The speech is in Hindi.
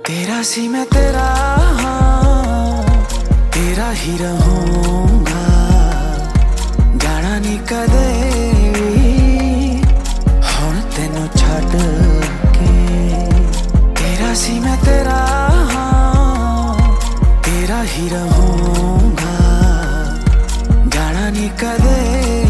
तेरा सी मैं तेरा, हाँ, तेरा ही रहूंगा। जाना नहीं कदे हुण तेनू छड्ड के। तेरा सी मैं तेरा, हाँ, तेरा ही रहूंगा। जाना नहीं कदे